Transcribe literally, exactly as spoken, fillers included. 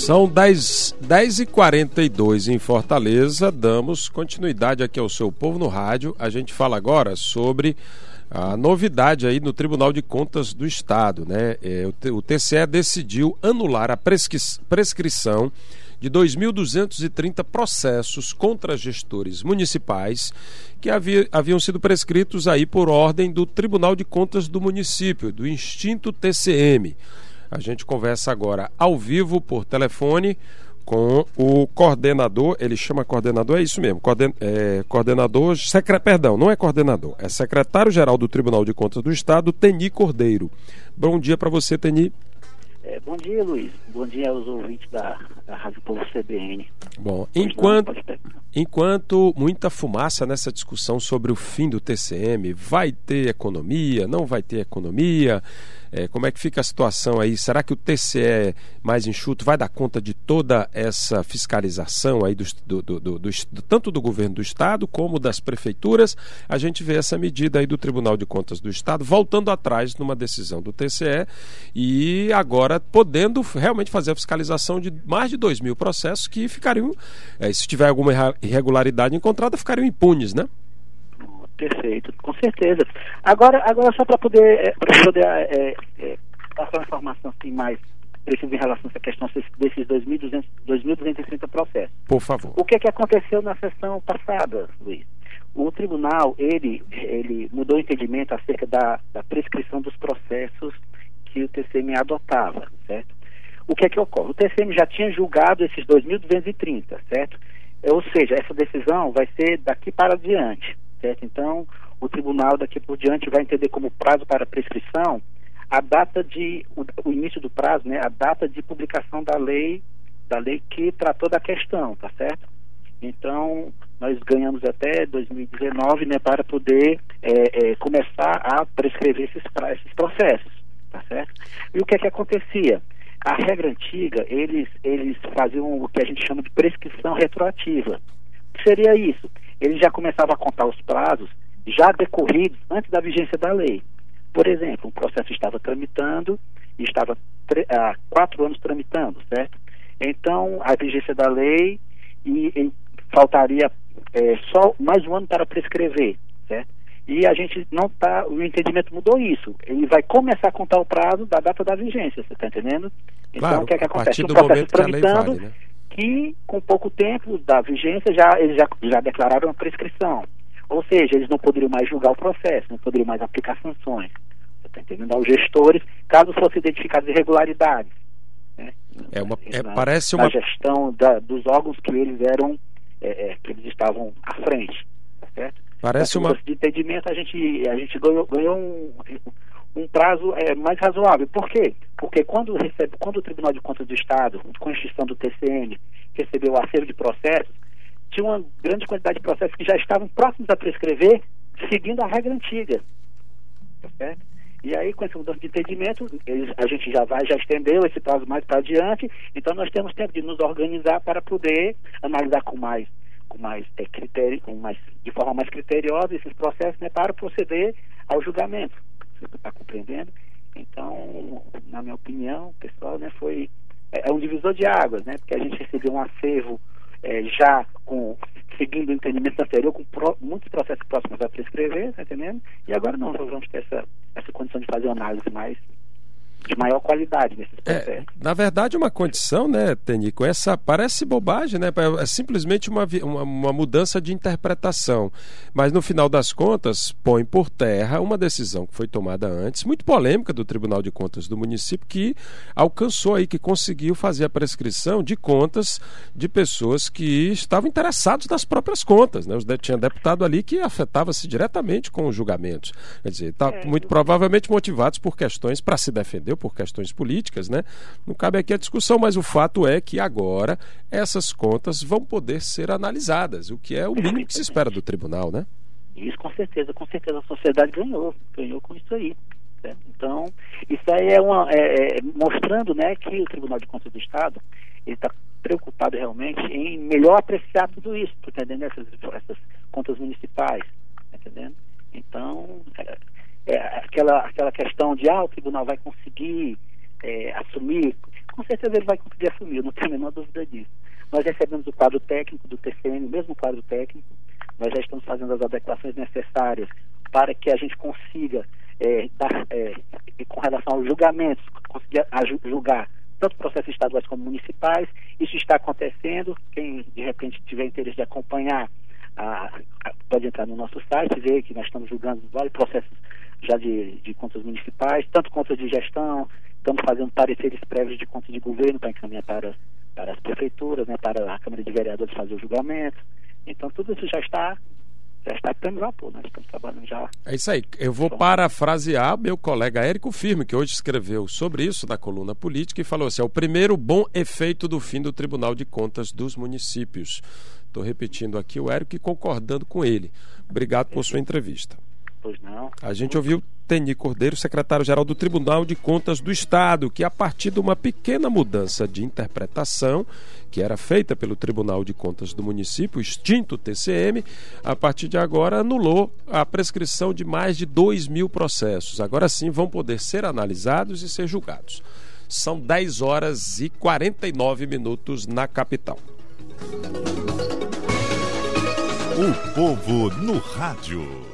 São dez e quarenta e dois em Fortaleza, damos continuidade aqui ao Seu Povo no Rádio. A gente fala agora sobre a novidade aí no Tribunal de Contas do Estado, né? É, o T C E decidiu anular a prescri prescrição de dois mil duzentos e trinta processos contra gestores municipais que havia, haviam sido prescritos aí por ordem do Tribunal de Contas do município, do extinto T C M. A gente conversa agora ao vivo por telefone com o coordenador, ele chama coordenador, é isso mesmo, coorden, é, coordenador, secre, perdão, não é coordenador, é secretário-geral do Tribunal de Contas do Estado, Teni Cordeiro. Bom dia para você, Teni. É, bom dia, Luiz. Bom dia aos ouvintes da, da Rádio Povo C B N. Bom, enquanto, enquanto muita fumaça nessa discussão sobre o fim do T C M, vai ter economia, não vai ter economia, é, como é que fica a situação aí? Será que o T C E mais enxuto vai dar conta de toda essa fiscalização aí do, do, do, do, do, tanto do governo do Estado como das prefeituras? A gente vê essa medida aí do Tribunal de Contas do Estado voltando atrás numa decisão do T C E e agora podendo realmente fazer a fiscalização de mais de dois mil processos que ficariam, é, se tiver alguma irregularidade encontrada, ficariam impunes, né? Perfeito, com certeza. Agora, agora só para poder, é, pra poder é, é, passar uma informação assim, mais precisa em relação a essa questão desses dois mil duzentos e trinta processos. Por favor. O que, que aconteceu na sessão passada, Luiz? O tribunal, ele, ele mudou o entendimento acerca da, da prescrição dos processos que o T C M adotava, certo? O que é que ocorre? O T C M já tinha julgado esses dois mil duzentos e trinta, certo? Ou seja, essa decisão vai ser daqui para adiante, certo? Então, o tribunal daqui por diante vai entender como prazo para prescrição a data de, o, o início do prazo, né? A data de publicação da lei, da lei que tratou da questão, tá certo? Então, nós ganhamos até dois mil e dezenove, né, para poder é, é, começar a prescrever esses, esses processos, tá certo? E o que é que acontecia? A regra antiga, eles, eles faziam o que a gente chama de prescrição retroativa. O que seria isso? Eles já começavam a contar os prazos já decorridos antes da vigência da lei. Por exemplo, um processo estava tramitando e estava há quatro anos tramitando, certo? Então, a vigência da lei e, e faltaria é, só mais um ano para prescrever, certo? E a gente não está, o entendimento mudou isso. Ele vai começar a contar o prazo da data da vigência, você está entendendo? Então, claro, o que é que acontece? Um processo tramitando, vale, né? Que com pouco tempo da vigência já, eles já, já declararam a prescrição. Ou seja, eles não poderiam mais julgar o processo, não poderiam mais aplicar sanções. Você está entendendo? Aos gestores, caso fossem identificadas irregularidades. Né? É uma, é, na, parece na uma... gestão da, dos órgãos que eles eram, é, é, que eles estavam à frente. Tá certo? Parece uma... De entendimento, a gente, a gente ganhou, ganhou um, um prazo é, mais razoável. Por quê? Porque quando, recebe, quando o Tribunal de Contas do Estado, com a extinção do T C M, recebeu o acervo de processos, tinha uma grande quantidade de processos que já estavam próximos a prescrever, seguindo a regra antiga. Tá certo? E aí, com esse mudança de entendimento, eles, a gente já vai, já estendeu esse prazo mais para adiante, então nós temos tempo de nos organizar para poder analisar com mais com mais é, critério, com mais, de forma mais criteriosa esses processos, né, para proceder ao julgamento. Você está compreendendo? Então, na minha opinião, pessoal, né, foi é, é um divisor de águas, né, porque a gente recebeu um acervo é, já com, seguindo o entendimento anterior, com pro, muitos processos próximos a prescrever, tá entendendo? E agora não, nós vamos ter essa, essa condição de fazer uma análise mais de maior qualidade nesses processos. É, na verdade, uma condição, né, Tenico, essa parece bobagem, né? É simplesmente uma, uma, uma mudança de interpretação. Mas, no final das contas, põe por terra uma decisão que foi tomada antes, muito polêmica do Tribunal de Contas do município, que alcançou aí, que conseguiu fazer a prescrição de contas de pessoas que estavam interessados nas próprias contas, né? Tinha deputado ali que afetava-se diretamente com os julgamentos. Quer dizer, tá é, muito eu... provavelmente motivados por questões para se defender, por questões políticas, né? Não cabe aqui a discussão, mas o fato é que agora essas contas vão poder ser analisadas, o que é o mínimo que se espera do tribunal, né? Isso, com certeza, com certeza a sociedade ganhou, ganhou com isso aí. Certo? Então, isso aí é, uma, é, é mostrando, né, que o Tribunal de Contas do Estado ele está preocupado realmente em melhor apreciar tudo isso, tá entendendo? Essas, essas contas municipais, tá entendendo? Então, é, é aquela, aquela questão de, ah, o tribunal vai conseguir é, assumir com certeza ele vai conseguir assumir, não tenho a menor dúvida disso. Nós recebemos o quadro técnico do T C M, o mesmo quadro técnico, nós já estamos fazendo as adequações necessárias para que a gente consiga, é, dar, é, com relação aos julgamentos, conseguir julgar tanto processos estaduais como municipais. Isso está acontecendo. Quem de repente tiver interesse de acompanhar, a, a, pode entrar no nosso site, ver que nós estamos julgando vários processos já de, de contas municipais, tanto contas de gestão, estamos fazendo pareceres prévios de contas de governo para encaminhar para, para as prefeituras, né, para a Câmara de Vereadores fazer o julgamento. Então tudo isso já está já está tendo vapor, nós estamos trabalhando já. É isso aí. Eu vou parafrasear meu colega Érico Firme, que hoje escreveu sobre isso na coluna política e falou assim: é o primeiro bom efeito do fim do Tribunal de Contas dos Municípios. Estou repetindo aqui o Érico e concordando com ele. Obrigado por sua entrevista. Pois não. A gente ouviu Teni Cordeiro, secretário-geral do Tribunal de Contas do Estado, que a partir de uma pequena mudança de interpretação, que era feita pelo Tribunal de Contas do município, extinto T C M, a partir de agora anulou a prescrição de mais de dois mil processos. Agora sim vão poder ser analisados e ser julgados. São dez horas e quarenta e nove minutos na capital. O povo no rádio.